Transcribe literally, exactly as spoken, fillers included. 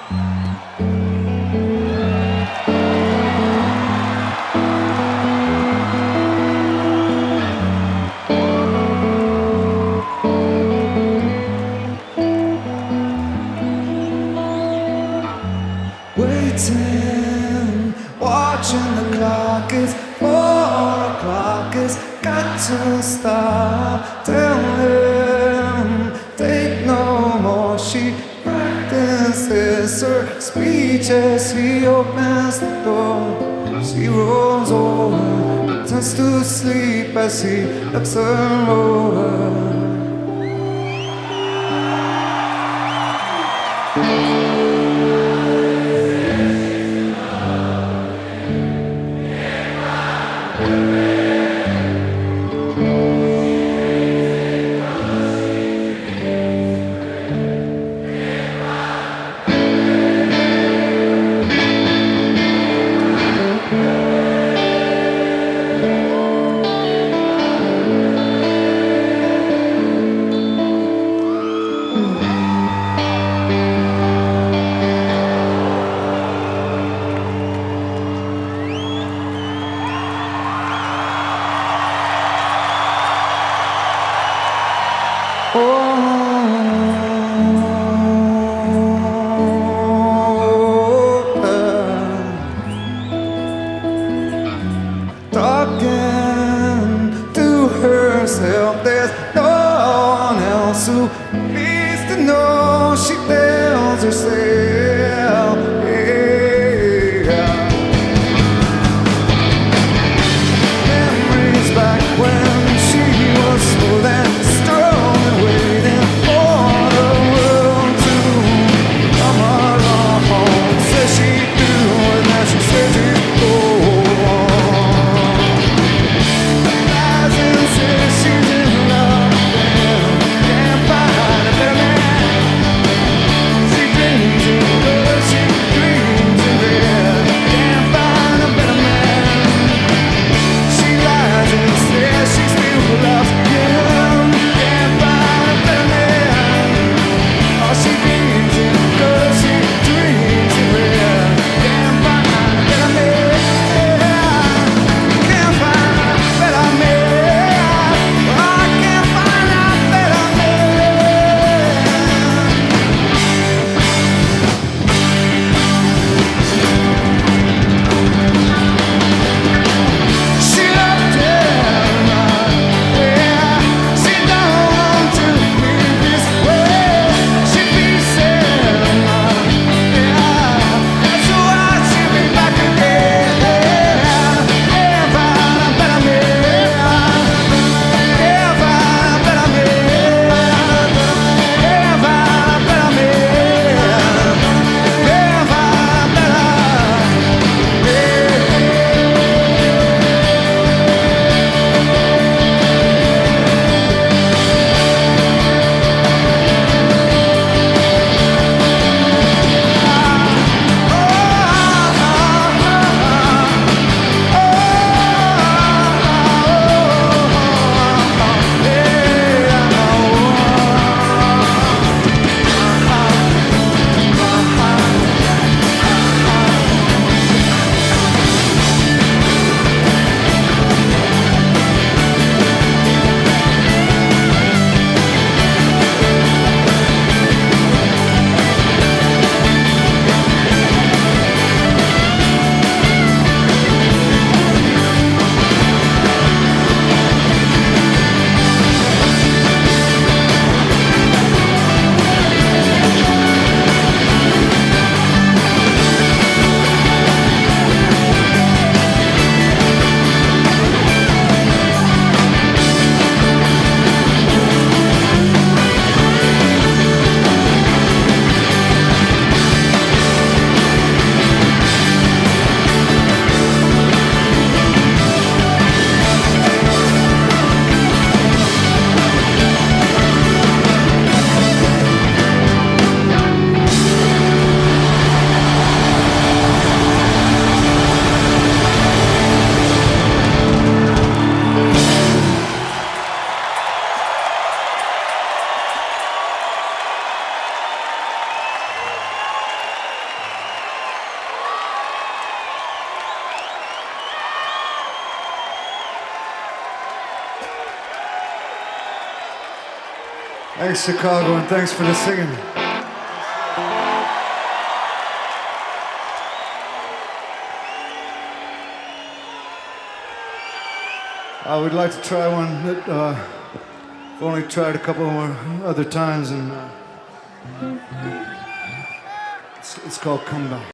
Waiting, watching the clock, it's four o'clock, it's got to stop. Tell him, take no more. She practices her speech as he opens the door. She rolls over, pretends to sleep as he looks her over. Talking to herself, there's no one else who needs to know. She tells herself, yeah. Memories back when she was smooth and strong and waiting for the world to come along. Says she'd do and now she says she'd go. She dreams and goes. Thanks, Chicago, and thanks for the singing. I would like to try one that uh, I've only tried a couple more other times, and uh, it's, it's called Come Back.